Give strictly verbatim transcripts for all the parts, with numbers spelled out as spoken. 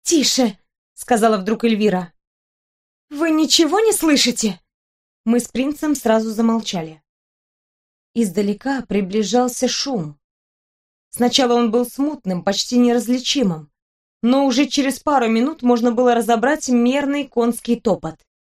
«Тише!» — сказала вдруг Эльвира. «Вы ничего не слышите?» Мы с принцем сразу замолчали. Издалека приближался шум. Сначала он был смутным, почти неразличимым, но уже через пару минут можно было разобрать мерный конский топот.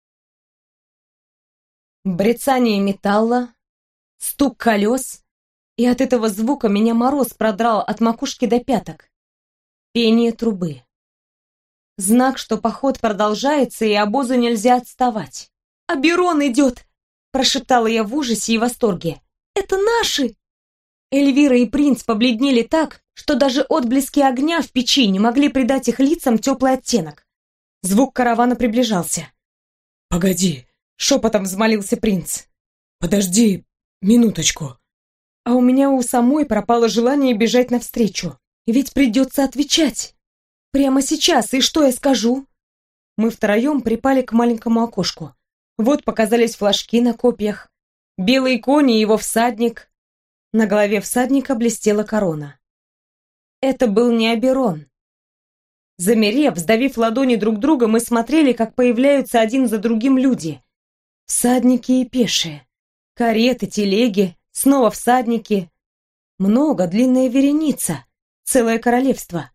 Брецание металла, стук колес, и от этого звука меня мороз продрал от макушки до пяток. Пение трубы. Знак, что поход продолжается, и обозу нельзя отставать. «Аберон идет!» – прошептала я в ужасе и восторге. «Это наши!» Эльвира и принц побледнели так, что даже отблески огня в печи не могли придать их лицам теплый оттенок. Звук каравана приближался. «Погоди!» — шепотом взмолился принц. «Подожди минуточку!» А у меня у самой пропало желание бежать навстречу. Ведь придется отвечать. Прямо сейчас, и что я скажу? Мы втроем припали к маленькому окошку. Вот показались флажки на копьях. Белые кони и его всадник. На голове всадника блестела корона. Это был не Аберон. Замерев, сдавив ладони друг друга, мы смотрели, как появляются один за другим люди. Всадники и пешие. Кареты, телеги, снова всадники. Много, длинная вереница. Целое королевство.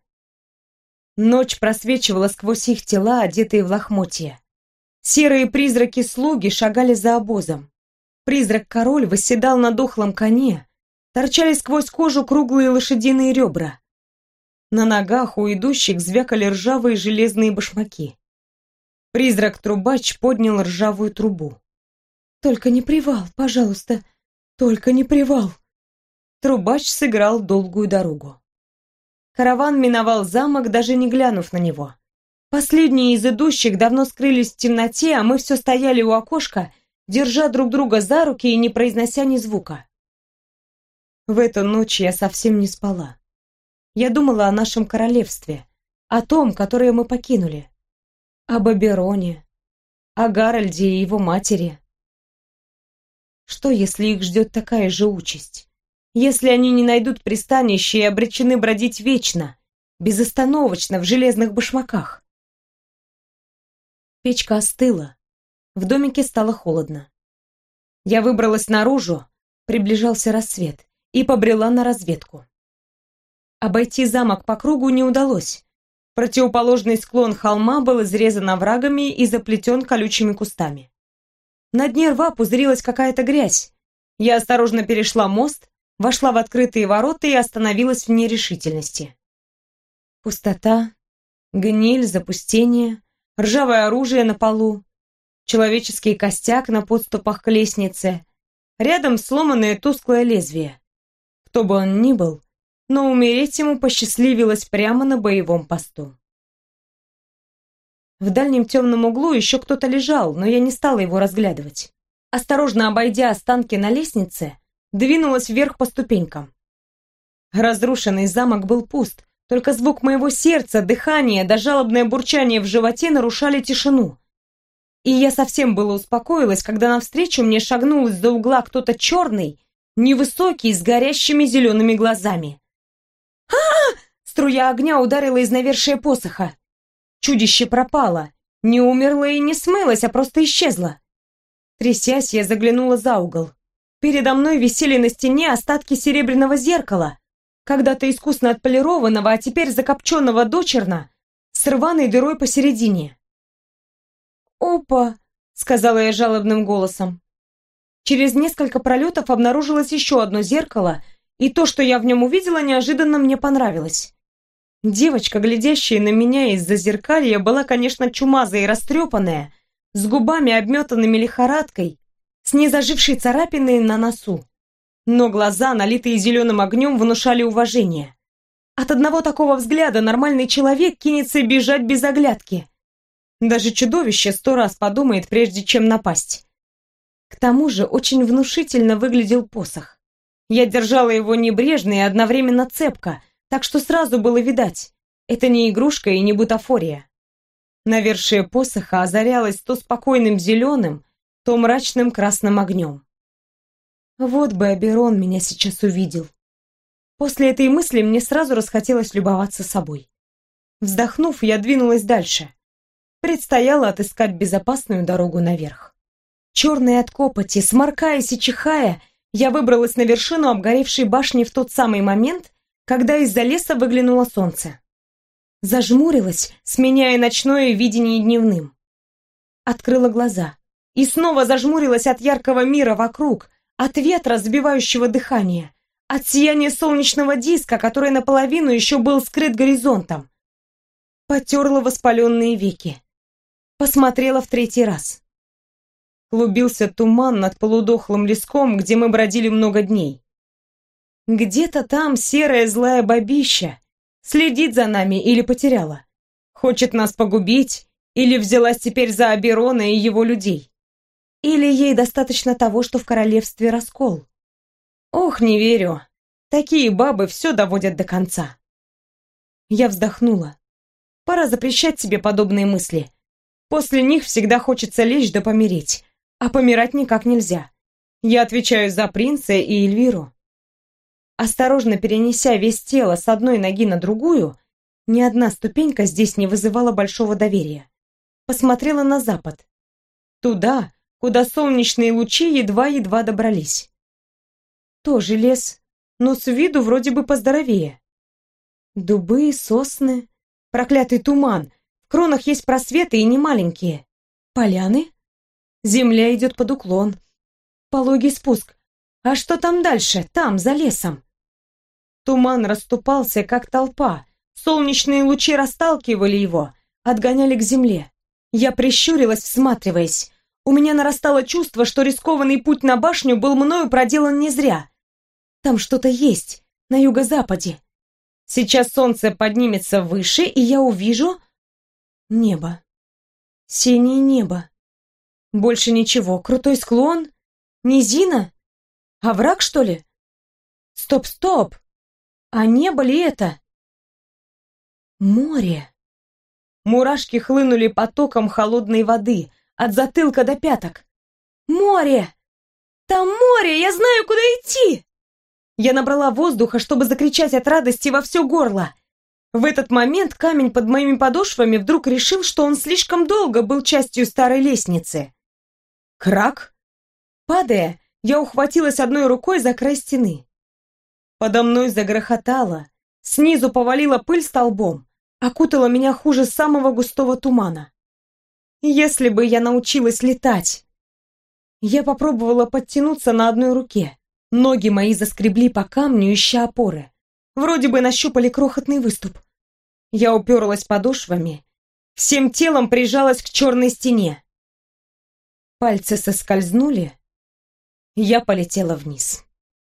Ночь просвечивала сквозь их тела, одетые в лохмотья. Серые призраки-слуги шагали за обозом. Призрак-король восседал на дохлом коне, торчали сквозь кожу круглые лошадиные ребра. На ногах у идущих звякали ржавые железные башмаки. Призрак-трубач поднял ржавую трубу. «Только не привал, пожалуйста, только не привал!» Трубач сыграл долгую дорогу. Караван миновал замок, даже не глянув на него. Последние из идущих давно скрылись в темноте, а мы все стояли у окошка, держа друг друга за руки и не произнося ни звука. В эту ночь я совсем не спала. Я думала о нашем королевстве, о том, которое мы покинули, об Абероне, о Гарольде и его матери. Что, если их ждет такая же участь? Если они не найдут пристанище и обречены бродить вечно, безостановочно в железных башмаках? Печка остыла. В домике стало холодно. Я выбралась наружу, приближался рассвет, и побрела на разведку. Обойти замок по кругу не удалось. Противоположный склон холма был изрезан оврагами и заплетен колючими кустами. На дне рва пузырилась какая-то грязь. Я осторожно перешла мост, вошла в открытые ворота и остановилась в нерешительности. Пустота, гниль, запустение, ржавое оружие на полу, человеческий костяк на подступах к лестнице, рядом сломанное тусклое лезвие. Кто бы он ни был, но умереть ему посчастливилось прямо на боевом посту. В дальнем темном углу еще кто-то лежал, но я не стала его разглядывать. Осторожно обойдя останки на лестнице, двинулась вверх по ступенькам. Разрушенный замок был пуст, только звук моего сердца, дыхание да жалобное бурчание в животе нарушали тишину. И я совсем было успокоилась, когда навстречу мне шагнул из-за угла кто-то черный, невысокий, с горящими зелеными глазами. а Струя огня ударила из навершия посоха. Чудище пропало, не умерло и не смылось, а просто исчезло. Трясясь, я заглянула за угол. Передо мной висели на стене остатки серебряного зеркала, когда-то искусно отполированного, а теперь закопченного дочерно, с рваной дырой посередине. «Опа!» — сказала я жалобным голосом. Через несколько пролетов обнаружилось еще одно зеркало, и то, что я в нем увидела, неожиданно мне понравилось. Девочка, глядящая на меня из-за зеркалья, была, конечно, чумазая и растрепанная, с губами, обметанными лихорадкой, с незажившей царапиной на носу. Но глаза, налитые зеленым огнем, внушали уважение. От одного такого взгляда нормальный человек кинется бежать без оглядки. Даже чудовище сто раз подумает, прежде чем напасть. К тому же очень внушительно выглядел посох. Я держала его небрежно и одновременно цепко, так что сразу было видать, это не игрушка и не бутафория. Навершие посоха озарялось то спокойным зеленым, то мрачным красным огнем. Вот бы Аберон меня сейчас увидел. После этой мысли мне сразу расхотелось любоваться собой. Вздохнув, я двинулась дальше. Предстояло отыскать безопасную дорогу наверх. Черная от копоти, сморкаясь и чихая, я выбралась на вершину обгоревшей башни в тот самый момент, когда из-за леса выглянуло солнце. Зажмурилась, сменяя ночное видение дневным. Открыла глаза и снова зажмурилась от яркого мира вокруг, от ветра, сбивающего дыхание, от сияния солнечного диска, который наполовину еще был скрыт горизонтом. Потерла воспаленные веки. Посмотрела в третий раз. Клубился туман над полудохлым леском, где мы бродили много дней. Где-то там серая злая бабища следит за нами или потеряла. Хочет нас погубить, или взялась теперь за Оберона и его людей. Или ей достаточно того, что в королевстве раскол. Ох, не верю. Такие бабы все доводят до конца. Я вздохнула. Пора запрещать себе подобные мысли. После них всегда хочется лечь да помереть. А помирать никак нельзя. Я отвечаю за принца и Эльвиру. Осторожно перенеся весь тело с одной ноги на другую, ни одна ступенька здесь не вызывала большого доверия. Посмотрела на запад. Туда, куда солнечные лучи едва-едва добрались. Тоже лес, но с виду вроде бы поздоровее. Дубы, сосны, проклятый туман. В кронах есть просветы и немаленькие. Поляны? Земля идет под уклон. Пологий спуск. А что там дальше? Там, за лесом. Туман расступался, как толпа. Солнечные лучи расталкивали его, отгоняли к земле. Я прищурилась, всматриваясь. У меня нарастало чувство, что рискованный путь на башню был мною проделан не зря. Там что-то есть, на юго-западе. Сейчас солнце поднимется выше, и я увижу небо. Синее небо. Больше ничего. Крутой склон? Низина? Овраг, что ли? Стоп, стоп! А небо ли это? Море. Мурашки хлынули потоком холодной воды, от затылка до пяток. Море! Там море! Я знаю, куда идти! Я набрала воздуха, чтобы закричать от радости во все горло. В этот момент камень под моими подошвами вдруг решил, что он слишком долго был частью старой лестницы. Крак! Падая, я ухватилась одной рукой за край стены. Подо мной загрохотало, снизу повалила пыль столбом, окутала меня хуже самого густого тумана. Если бы я научилась летать! Я попробовала подтянуться на одной руке. Ноги мои заскребли по камню, ища опоры. Вроде бы нащупали крохотный выступ. Я уперлась подошвами, всем телом прижалась к черной стене. Пальцы соскользнули, я полетела вниз.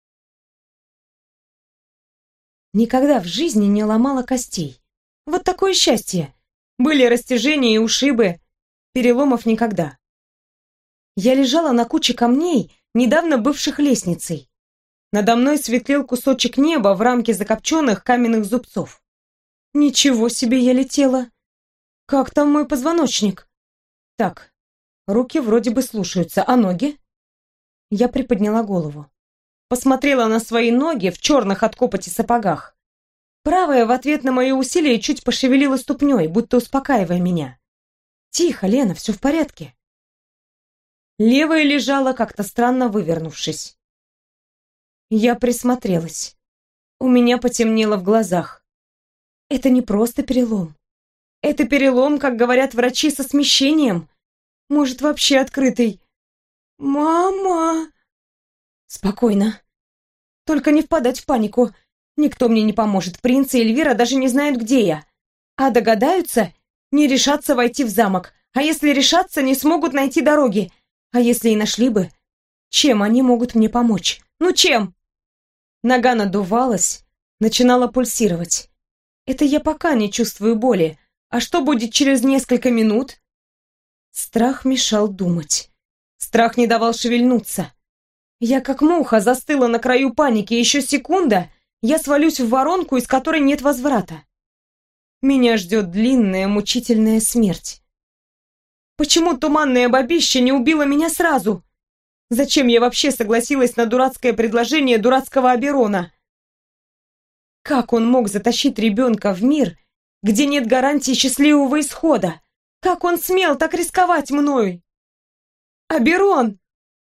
Никогда в жизни не ломала костей. Вот такое счастье. Были растяжения и ушибы, переломов никогда. Я лежала на куче камней, недавно бывших лестницей. Надо мной светлел кусочек неба в рамке закопченных каменных зубцов. Ничего себе я летела! Как там мой позвоночник? Так, руки вроде бы слушаются, а ноги? Я приподняла голову. Посмотрела на свои ноги в черных от копоти сапогах. Правая в ответ на мои усилия чуть пошевелила ступней, будто успокаивая меня. «Тихо, Лена, все в порядке». Левая лежала, как-то странно вывернувшись. Я присмотрелась. У меня потемнело в глазах. Это не просто перелом. Это перелом, как говорят врачи, со смещением. Может, вообще открытый. «Мама!» «Спокойно. Только не впадать в панику. Никто мне не поможет. Принц и Эльвира даже не знают, где я. А догадаются, не решатся войти в замок. А если решатся, не смогут найти дороги. А если и нашли бы, чем они могут мне помочь? Ну чем?» Нога надувалась, начинала пульсировать. Это я пока не чувствую боли. А что будет через несколько минут? Страх мешал думать. Страх не давал шевельнуться. Я как муха застыла на краю паники. Еще секунда, я свалюсь в воронку, из которой нет возврата. Меня ждет длинная, мучительная смерть. Почему туманное бабище не убило меня сразу? Зачем я вообще согласилась на дурацкое предложение дурацкого Оберона? Как он мог затащить ребенка в мир, где нет гарантии счастливого исхода. Как он смел так рисковать мною? Аберон!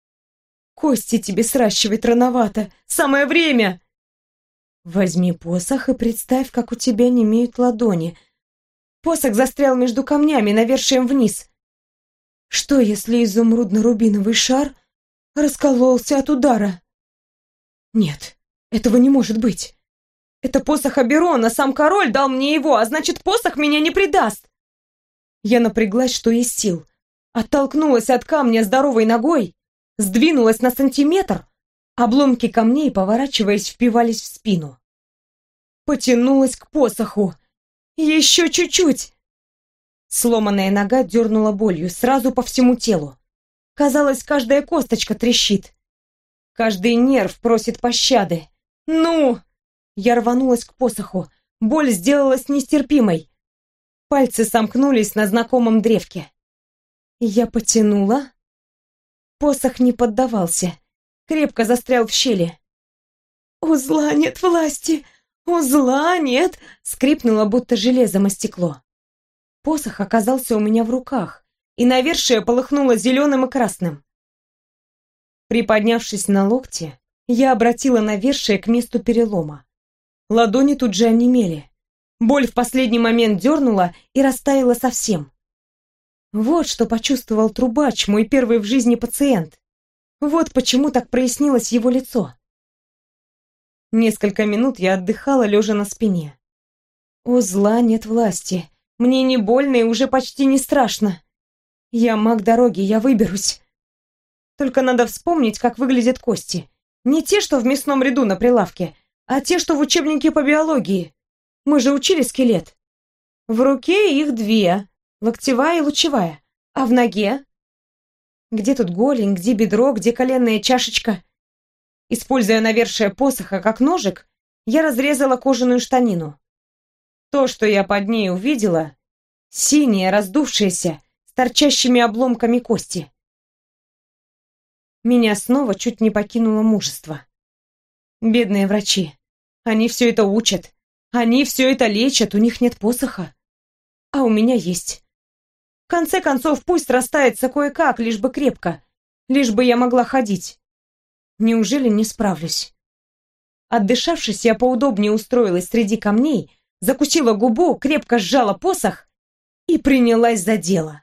Кости тебе сращивать рановато. Самое время! Возьми посох и представь, как у тебя немеют ладони. Посох застрял между камнями, навершием вниз. Что, если изумрудно-рубиновый шар раскололся от удара? Нет, этого не может быть. Это посох Аберона, сам король дал мне его, а значит, посох меня не предаст. Я напряглась, что есть сил. Оттолкнулась от камня здоровой ногой, сдвинулась на сантиметр, обломки камней, поворачиваясь, впивались в спину. Потянулась к посоху. Еще чуть-чуть. Сломанная нога дернула болью сразу по всему телу. Казалось, каждая косточка трещит. Каждый нерв просит пощады. «Ну!» Я рванулась к посоху. Боль сделалась нестерпимой. Пальцы сомкнулись на знакомом древке. Я потянула. Посох не поддавался. Крепко застрял в щели. «У зла нет власти! У зла нет!» Скрипнуло, будто железом о стекло. Посох оказался у меня в руках, и навершие полыхнуло зеленым и красным. Приподнявшись на локте, я обратила навершие к месту перелома. Ладони тут же онемели. Боль в последний момент дернула и растаяла совсем. Вот что почувствовал трубач, мой первый в жизни пациент. Вот почему так прояснилось его лицо. Несколько минут я отдыхала, лежа на спине. У зла нет власти. Мне не больно и уже почти не страшно. Я маг дороги, я выберусь. Только надо вспомнить, как выглядят кости. Не те, что в мясном ряду на прилавке, а те, что в учебнике по биологии. Мы же учили скелет. В руке их две, локтевая и лучевая. А в ноге? Где тут голень, где бедро, где коленная чашечка? Используя навершие посоха как ножик, я разрезала кожаную штанину. То, что я под ней увидела, синее, раздувшееся, с торчащими обломками кости. Меня снова чуть не покинуло мужество. Бедные врачи. Они все это учат. Они все это лечат, у них нет посоха. А у меня есть. В конце концов, пусть растается кое-как, лишь бы крепко. Лишь бы я могла ходить. Неужели не справлюсь? Отдышавшись, я поудобнее устроилась среди камней, закусила губу, крепко сжала посох и принялась за дело.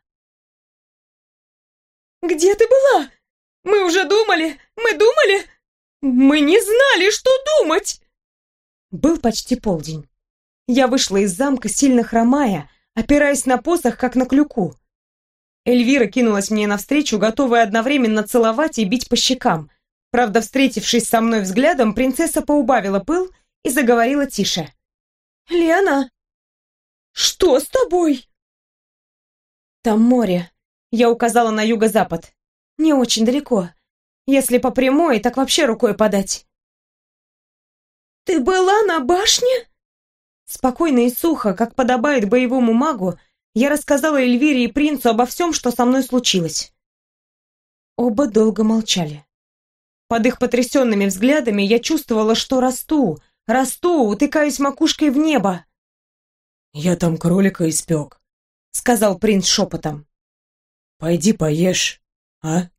«Где ты была? Мы уже думали, мы думали, мы не знали, что думать!» Был почти полдень. Я вышла из замка, сильно хромая, опираясь на посох, как на клюку. Эльвира кинулась мне навстречу, готовая одновременно целовать и бить по щекам. Правда, встретившись со мной взглядом, принцесса поубавила пыл и заговорила тише. «Лена, что с тобой?» «Там море», — я указала на юго-запад. «Не очень далеко. Если по прямой, так вообще рукой подать». «Ты была на башне?» Спокойно и сухо, как подобает боевому магу, я рассказала Эльвире и принцу обо всем, что со мной случилось. Оба долго молчали. Под их потрясенными взглядами я чувствовала, что расту, расту, утыкаюсь макушкой в небо. «Я там кролика испек», — сказал принц шепотом. «Пойди поешь, а?»